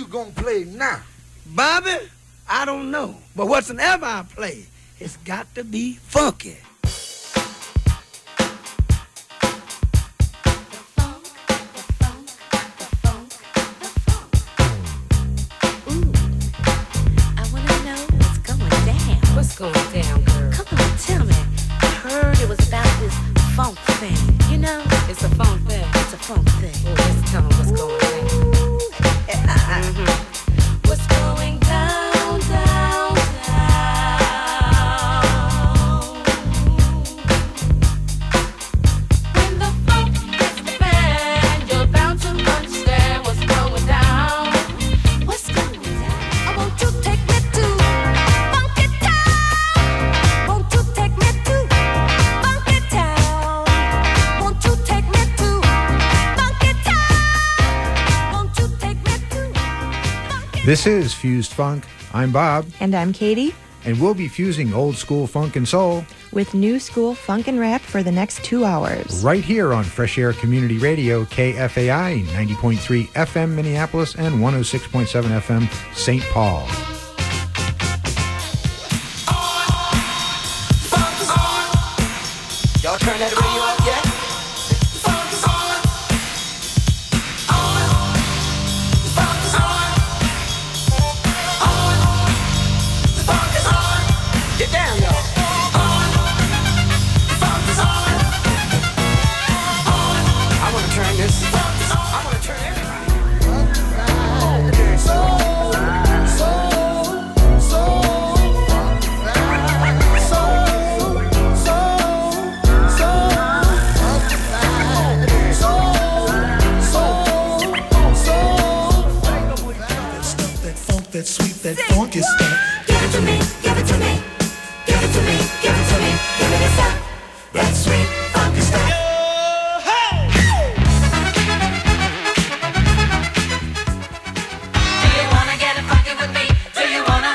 gonna play now? Bobby, I don't know. But whatsoever I play, it's got to be funky. What's going down, girl? Come on, tell me. I heard it was about this funk thing, you know? It's a funk thing. It's a funk thing. Oh, let's tell them what's going down. What's going down, down, down? When the funk hits the fan, you're bound to understand what's going down. What's going down? I want you to take me to Funky Town. Want you to take me to Funky Town. Want you to take me to Funky Town. Want you to take me to Funky. This is Fused Funk. I'm Bob, And I'm Katie, and we'll be fusing old school funk and soul with new school funk and rap for the next 2 hours. right here on Fresh Air Community Radio, KFAI 90.3 FM Minneapolis and 106.7 FM St. Paul. Y'all turn that radio up yet? Get down, y'all. I want to turn this. I want to turn everybody. That sweet, that funky stuff. Give it to me, give it to me. Give it to me, give it to me. Give me the stuff. That sweet, funky stuff. Do you wanna get it funky with me? Do you wanna?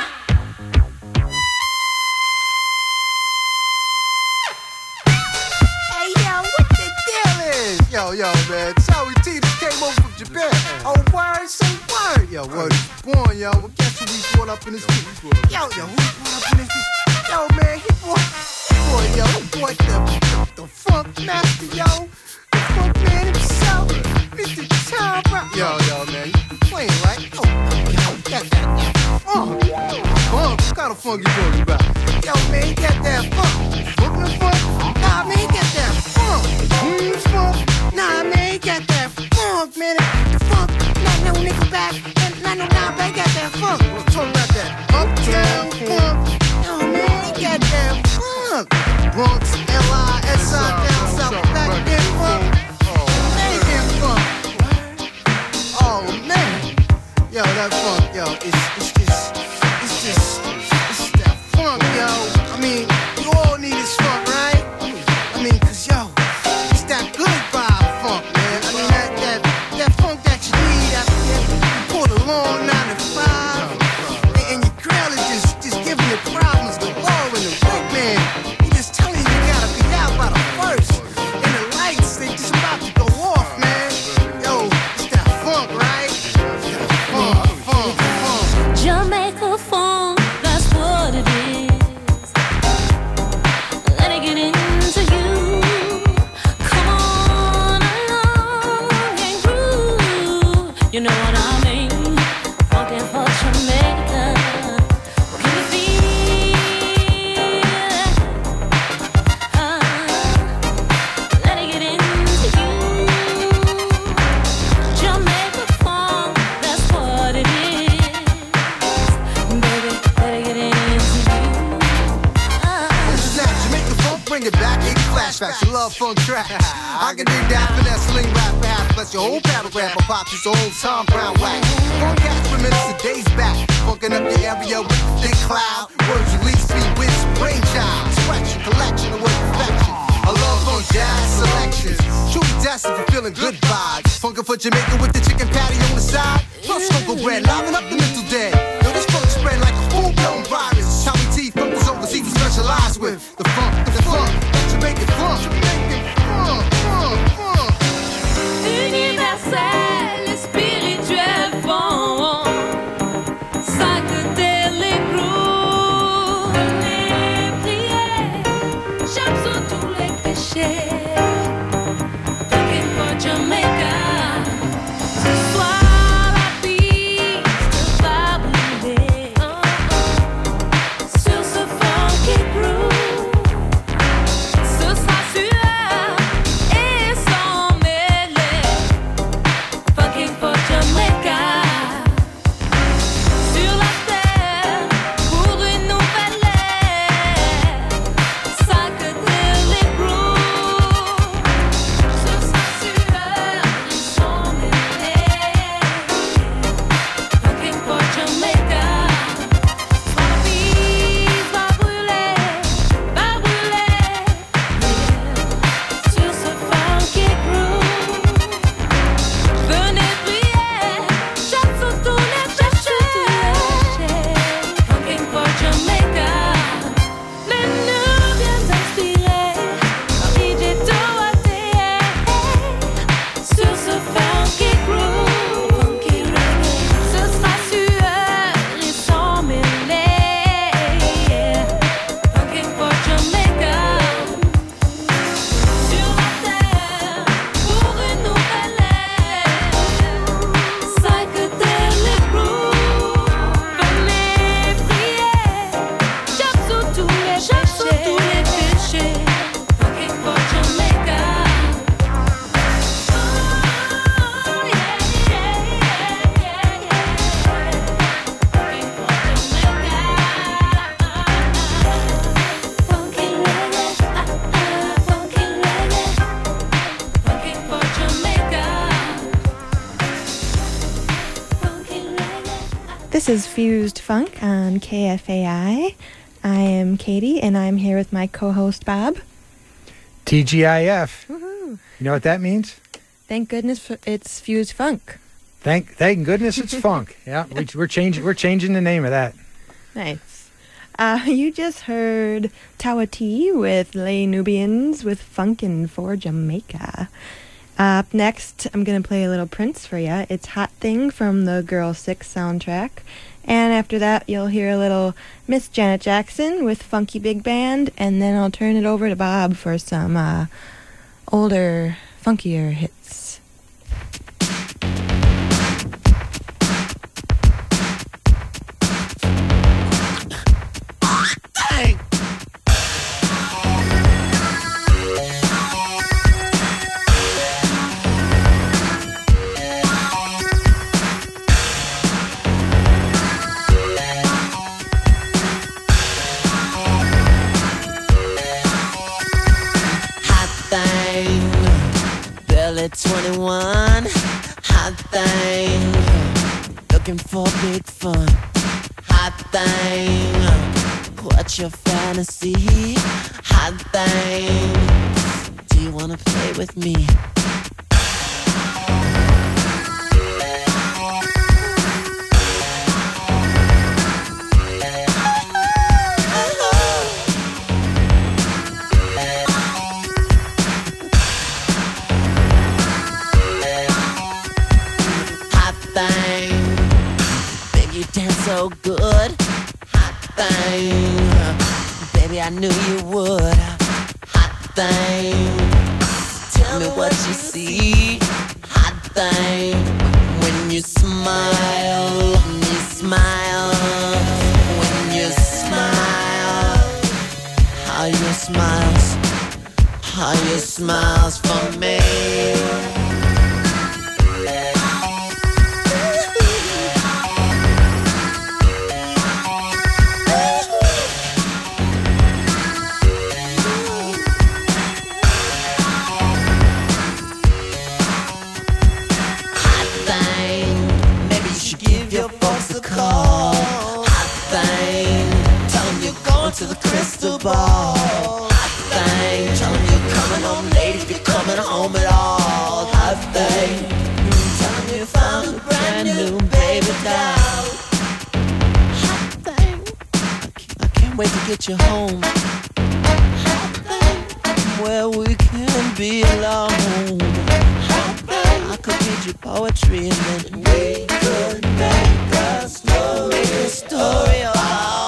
Hey, yo, what the deal is? Yo, man, Charlie T just came over from Japan. Oh, word, say word. Yo, word is born, yo. Well, guess who we brought up in this beat? Yo, who we brought up in this beat? Yo, man, he brought the funk master, yo. The funk man himself, Mr. Tom Brown. Yo, man, you playing, right? Oh, that funk. Funk? What kind of funk you talking about? Yo, man, he got that funk. Brooklyn funk? Nah, man, he got that funk. Queens funk? Nah, man, he got that funk, man. The funk, not no Nickelback, and not no Nine, he got that funk. We're talking about that uptown funk. Yo, man, he got that funk. Bronx, L.I.S.I. down south, back then funk. American funk. Oh, man. Yo, that funk, yo, it's that funk, yo. I mean, you all need this funk, right? I mean, 'cause, yo, it's that good vibe funk, man. I mean, that funk that you need after you pull the long 9 to 5, and your girl is just giving you problems galore in the week, man. He just telling you gotta be out by the first, and the lights, they just about to go off, man. Yo, it's that funk, right? It's that funk. Jamaica funk, that's what it is. Let it get into you. Come on along and groove. You know what I mean? Funkin' for Jamaica. Can you feel it? Let it get into you. Jamaica funk, that's what it is. Baby, let it get into you. This is that Jamaican funk, bring it back, ain't flashbacks. You love funk track. I can dig that finesse, sling rap fast. Bless your whole paragraph of pop, this old Tom Brown wax. Funk cats reminisce the days back. Funkin' up the area with a thick cloud. Words release me with brainchild. Selection, collection of word perfection. I love funk jazz selections. Truly destined for feeling good vibes. Funkin' for Jamaica with the chicken patty on the side. Plus Funko bread, liven up the mental dead. Yo, this funk spread like a full-blown virus. Charlie T, funk is overseas, we specialize with the funk, Jamaican funk. Universel et spirituel funk. This is Fused Funk on KFAI. I am Katie, and I'm here with my co-host Bob. TGIF. Woohoo! You know what that means? Thank goodness it's Fused Funk. Thank goodness it's funk. Yeah, we're changing the name of that. Nice. You just heard Tawa T with Les Nubians with Funkin' for Jamaica. Up next, I'm going to play a little Prince for you. It's Hot Thing from the Girl 6 soundtrack. And after that, you'll hear a little Miss Janet Jackson with Funky Big Band. And then I'll turn it over to Bob for some older, funkier hits. Belly 21, hot thing, looking for big fun. Hot thing, what's your fantasy? Hot thing, do you wanna play with me? Dance so good, hot thing. Baby, I knew you would. Hot thing. Tell me what you see. Hot thing. When you smile, when you smile. How you smiles for me. To the crystal ball. Hot thing. Tell them you're coming home late if you're coming home at all. Hot thing. Tell them you found a brand new baby doll. Hot thing. I can't wait to get you home. Hot thing. Where we can be alone. Hot thing. I could read you poetry and then we could make a story of our own.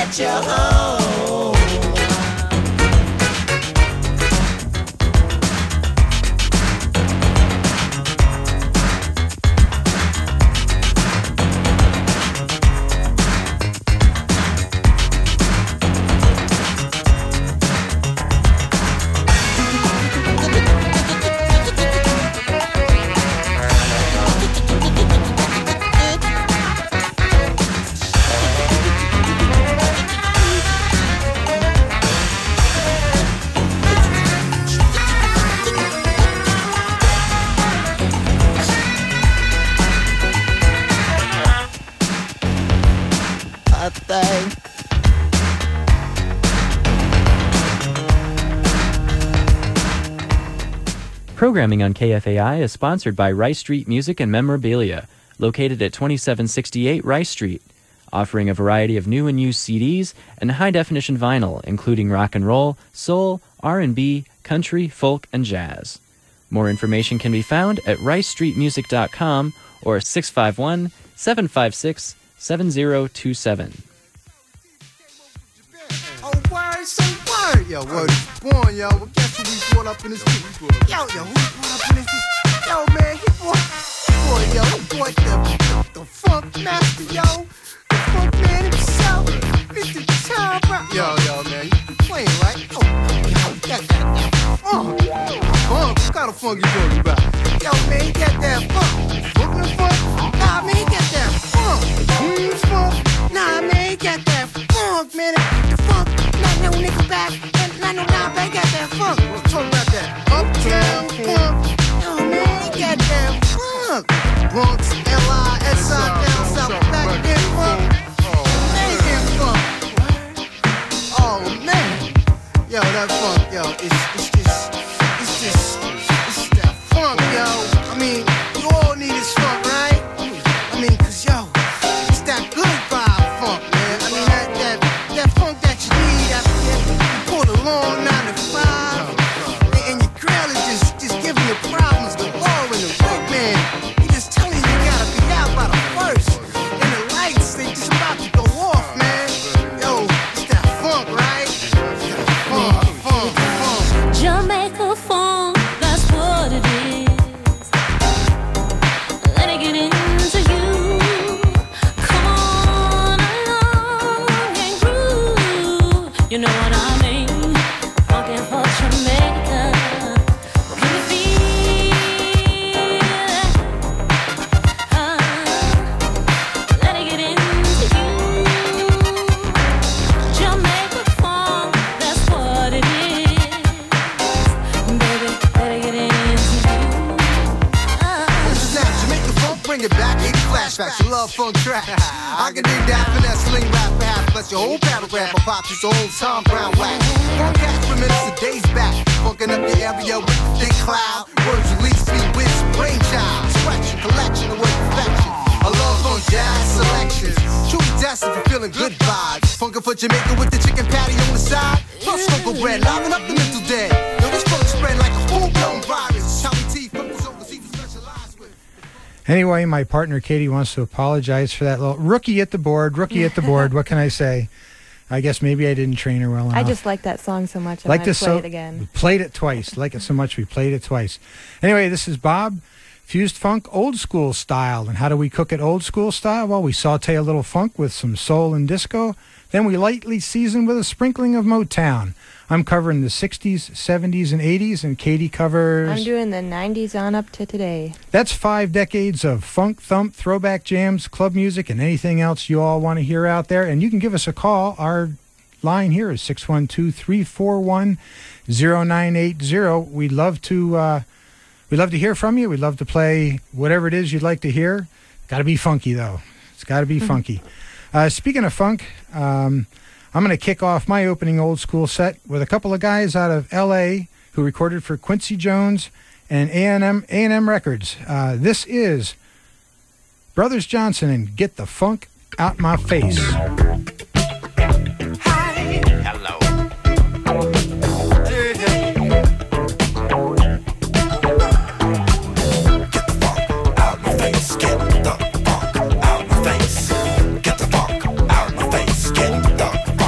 get you home. Programming on KFAI is sponsored by Rice Street Music and Memorabilia, located at 2768 Rice Street, offering a variety of new and used CDs and high-definition vinyl, including rock and roll, soul, R&B, country, folk, and jazz. More information can be found at ricestreetmusic.com or 651-756-7027. Oh, word, say word. Yo, word is born, yo. Well, guess who we brought up in this bitch? Yo, who we brought up in this bitch? Yo, man, he brought the funk master, yo. The funk man himself. Mr. Tom Brown. Yo, man, you playing, right? Oh, got that funk. What kind of funk you talking about? Yo, man, he got that funk. Brooklyn funk? Nah, man, he got that funk. Queens funk? Nah, man, he got that funk, man. The funk. Not no nigga back. Not no back. Got that funk. We're talking about that uptown funk. Yo, man, he got that funk. Bronx, L.I.S.I. down south, back in funk. American funk. Oh, man. Yo, that funk, yo, it's that funk, yo. I mean, you all need this funk, right? I mean, cause yo, it's that good vibe funk, man. I mean, that funk that you need after you pull the long 9 to 5, and your girl is just giving you problems galore in the week, man. He just telling you gotta be out by the first, and the lights they just about to go off, man. Yo, it's that funk, right? It's that funk. Jamaica funk, that's what it is. Let it get into you. Come on along and groove. You know what I mean? Funkin' for Jamaica. Can you feel it? Let it get into you. Jamaica funk, that's what it is. Baby, let it get into you. This is that Jamaica funk, bring it back, 80 flashbacks, you love funk track. I can dig that finesse, sling rap, half, bless your whole paragraph, I pop this old Tom Brown wax. Funk cats for minutes and days back, funkin' up the area with the thick cloud. Words release me with brainchild, scratching, collection of word perfection. I love funk jazz selections, truly destined for feeling good vibes. Funkin' for Jamaica with the chicken patty on the side, plus funko bread, liven up the mental day. Yo, this funk spread like a full-blown virus. How we tea funk is overseas we specialize with. Anyway, my partner Katie wants to apologize for that little rookie at the board. What can I say? I guess maybe I didn't train her well enough. I just like that song so much. I like want to this play so it again. We played it twice. Like it so much we played it twice. Anyway, this is Bob. Fused funk old school style. And how do we cook it old school style? Well, we saute a little funk with some soul and disco. Then we lightly season with a sprinkling of Motown. I'm covering the 60s, 70s, and 80s, and Katie covers... I'm doing the 90s on up to today. That's 5 decades of funk, thump, throwback jams, club music, and anything else you all want to hear out there. And you can give us a call. Our line here is 612-341-0980. We'd love to hear from you. We'd love to play whatever it is you'd like to hear. Got to be funky, though. It's got to be funky. Speaking of funk, I'm going to kick off my opening old school set with a couple of guys out of L.A. who recorded for Quincy Jones and A&M Records. This is Brothers Johnson and Get the Funk Out My Face. Get the funk out my face.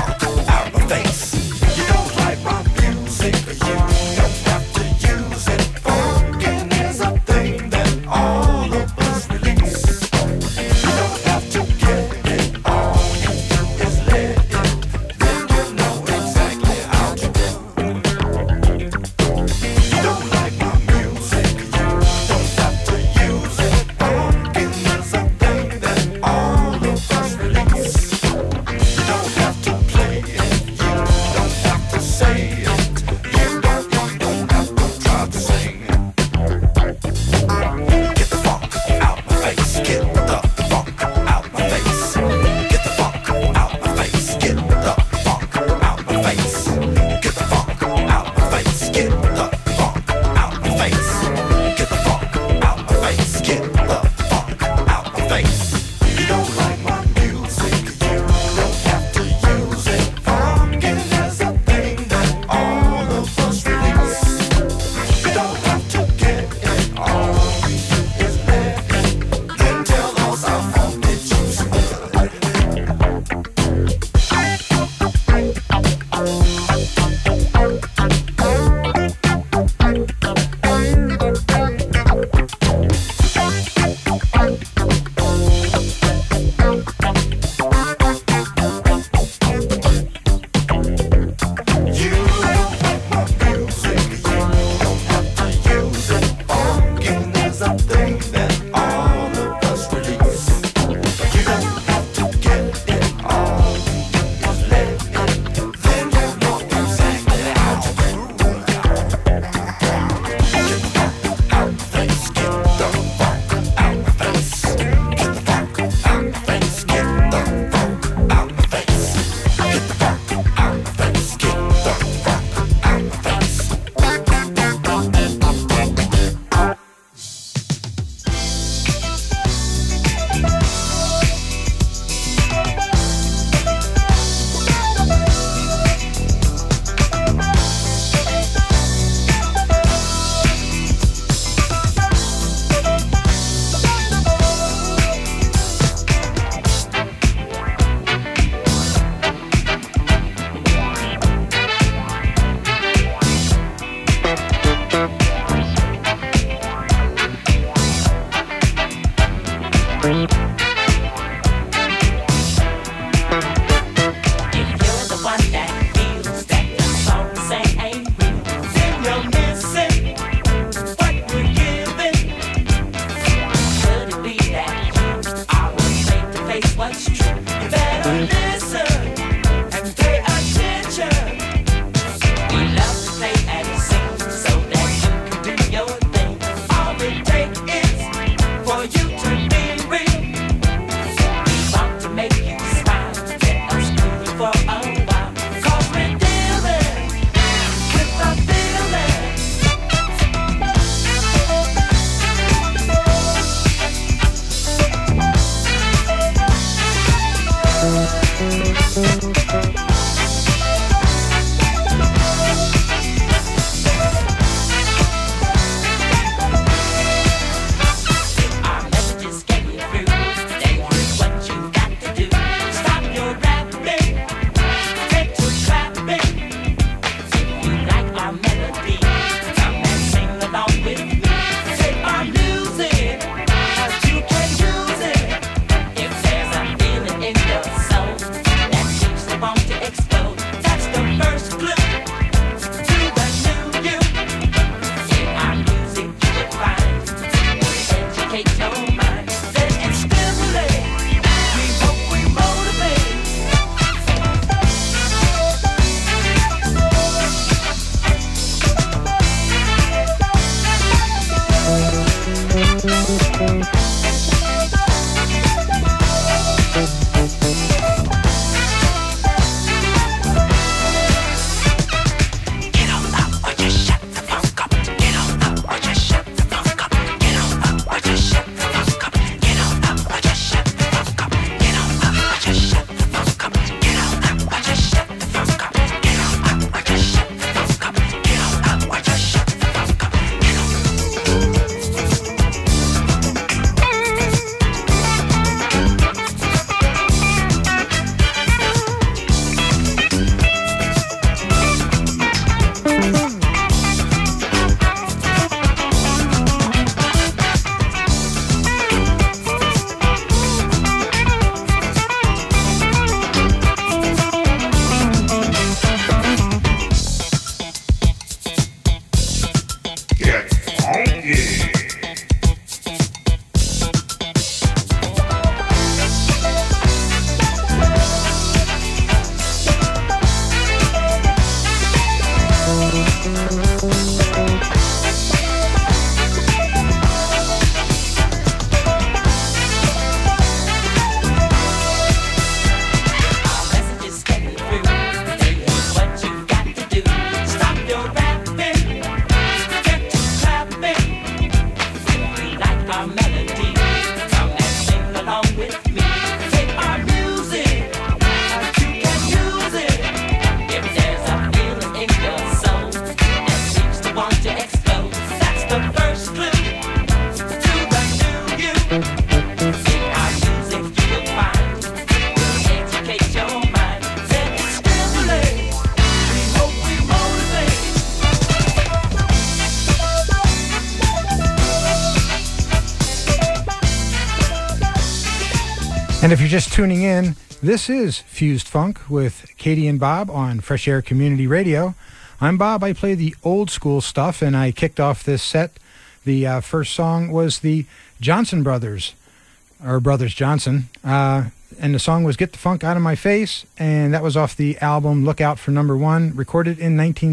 And if you're just tuning in, this is Fused Funk with Katie and Bob on Fresh Air Community Radio. I'm Bob. I play the old school stuff, and I kicked off this set. The first song was the Johnson Brothers, or Brothers Johnson, and the song was Get the Funk Out of My Face, and that was off the album Look Out for Number One, recorded in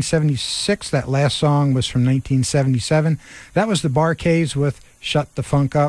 1976. That last song was from 1977. That was the Bar-Kays with Shut the Funk Up,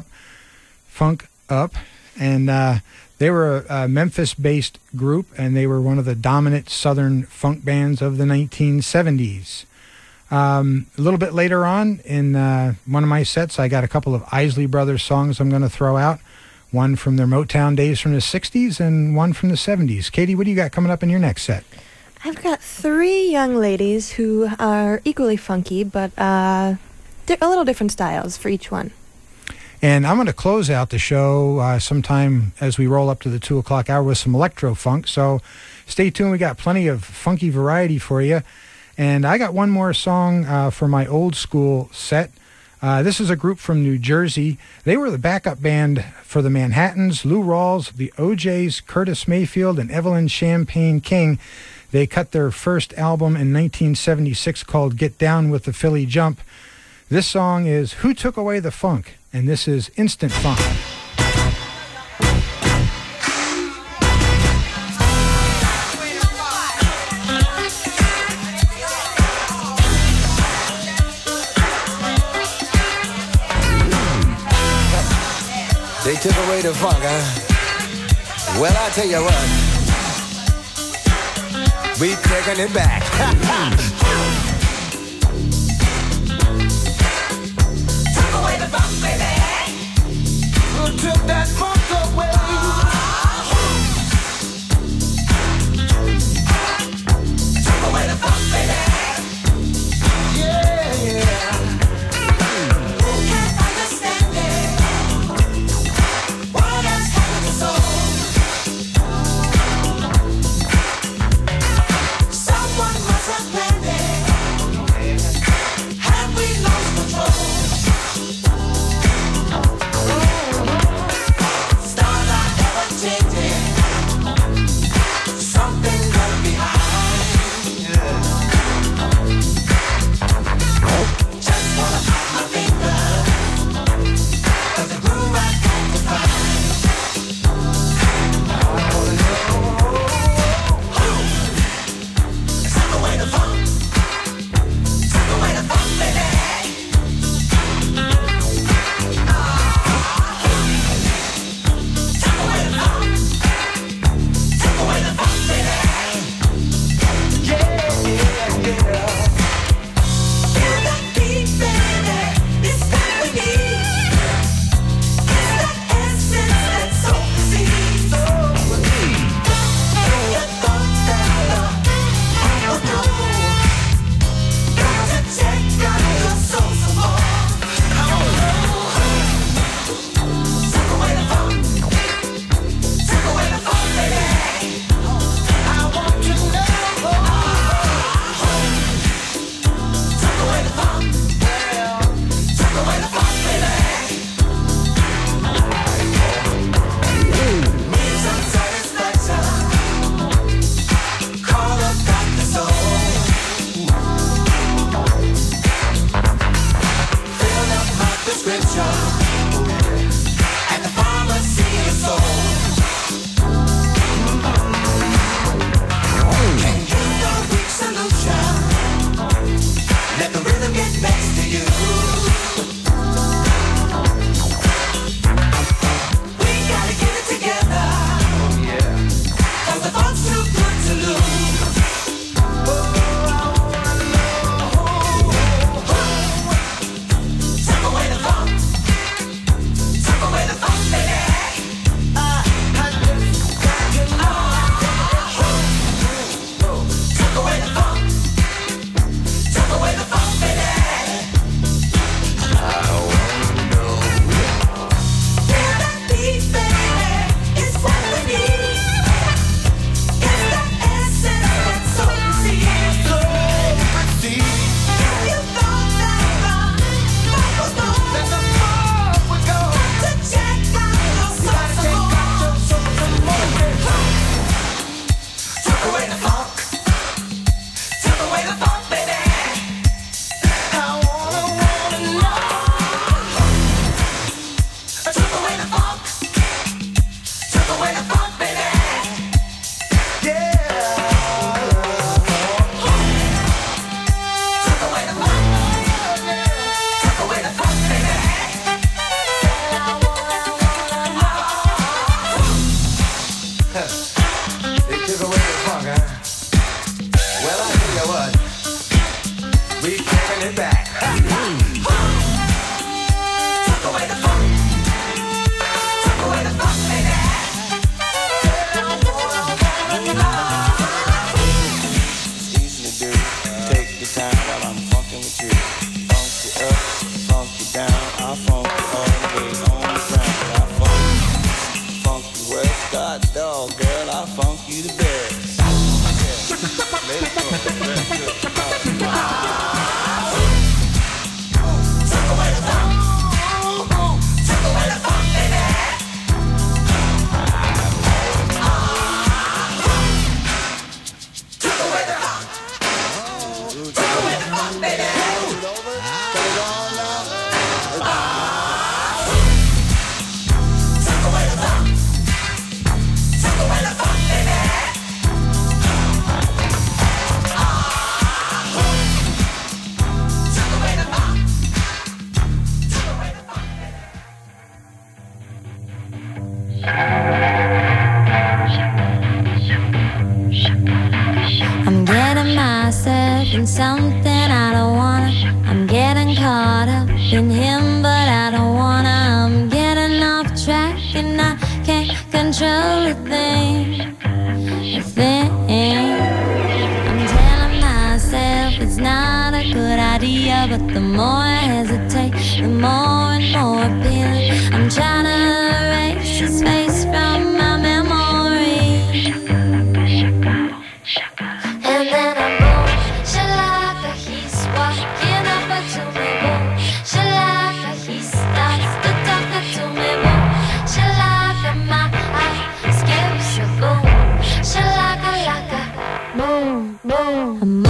and they were a Memphis-based group, and they were one of the dominant southern funk bands of the 1970s. A little bit later on in one of my sets, I got a couple of Isley Brothers songs I'm going to throw out. One from their Motown days from the 60s and one from the 70s. Katie, what do you got coming up in your next set? I've got three young ladies who are equally funky, but a little different styles for each one. And I'm going to close out the show sometime as we roll up to the 2 o'clock hour with some electro funk. So stay tuned. We got plenty of funky variety for you. And I got one more song for my old school set. This is a group from New Jersey. They were the backup band for the Manhattans, Lou Rawls, the OJs, Curtis Mayfield, and Evelyn Champagne King. They cut their first album in 1976 called Get Down with the Philly Jump. This song is Who Took Away the Funk? And this is Instant Funk. They took away the funk, huh? Well, I tell you what, we taking it back. Took away the funk, baby. Who took that funk away? funk, huh? Well, I tell you what, we taking it back. Take away the funk. Take away the funk, baby. It's easy to do. Take your time while I'm funking with you. Funk you up, funk you down. I'll funk you all the way on the ground. I'll funk you west, God dog, girl. I'll funk you the best. I'm getting myself in something I don't wanna. I'm getting caught up in him, but I don't wanna. I'm getting off track and I can't control a thing. I'm telling myself it's not a good idea, but the more I hesitate, the more and more appealing. I'm trying to erase his face from my memory. And then I'm boom, shalaka, he's walking up to me, boom, shalaka, he starts to talk to me, boom, shalaka, my eye skips a boom, shalaka, laka, boom, boom.